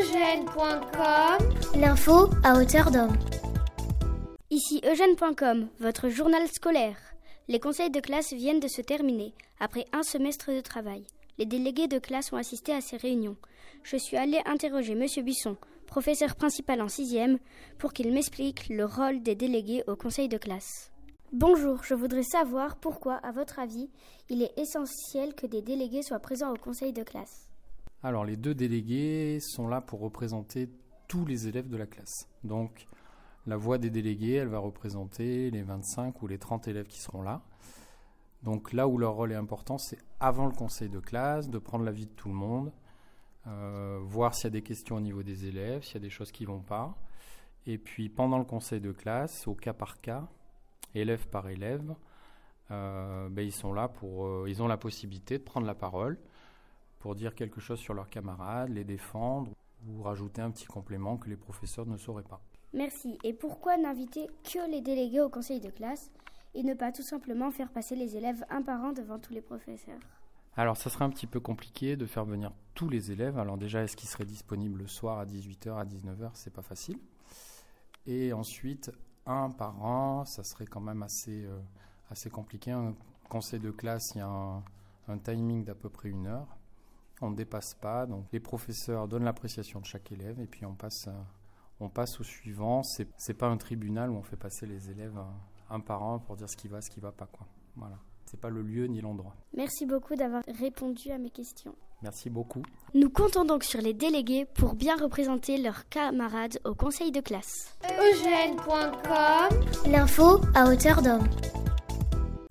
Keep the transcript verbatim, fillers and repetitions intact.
eugène point com, l'info à hauteur d'homme. Ici eugène point com, votre journal scolaire. Les conseils de classe viennent de se terminer, après un semestre de travail. Les délégués de classe ont assisté à ces réunions. Je suis allée interroger Monsieur Buisson, professeur principal en sixième, pour qu'il m'explique le rôle des délégués au conseil de classe. Bonjour, je voudrais savoir pourquoi, à votre avis, il est essentiel que des délégués soient présents au conseil de classe. Alors, les deux délégués sont là pour représenter tous les élèves de la classe. Donc, la voix des délégués, elle va représenter les vingt-cinq ou les trente élèves qui seront là. Donc, là où leur rôle est important, c'est avant le conseil de classe, de prendre l'avis de tout le monde, euh, voir s'il y a des questions au niveau des élèves, s'il y a des choses qui ne vont pas. Et puis, pendant le conseil de classe, au cas par cas, élève par élève, euh, ben, ils sont là pour, euh, ils ont la possibilité de prendre la parole pour dire quelque chose sur leurs camarades, les défendre ou rajouter un petit complément que les professeurs ne sauraient pas. Merci. Et pourquoi n'inviter que les délégués au conseil de classe et ne pas tout simplement faire passer les élèves un par un devant tous les professeurs? Alors, ça serait un petit peu compliqué de faire venir tous les élèves. Alors déjà, est-ce qu'ils seraient disponibles le soir à dix-huit heures, à dix-neuf heures? C'est pas facile. Et ensuite, un par an, ça serait quand même assez, euh, assez compliqué. Un conseil de classe, il y a un, un timing d'à peu près une heure. On ne dépasse pas. Donc, les professeurs donnent l'appréciation de chaque élève et puis on passe, euh, on passe au suivant. C'est, c'est pas un tribunal où on fait passer les élèves un, un par un pour dire ce qui va, ce qui va pas, quoi. Voilà. C'est pas le lieu ni l'endroit. Merci beaucoup d'avoir répondu à mes questions. Merci beaucoup. Nous comptons donc sur les délégués pour bien représenter leurs camarades au conseil de classe. eugène point com, l'info à hauteur d'homme.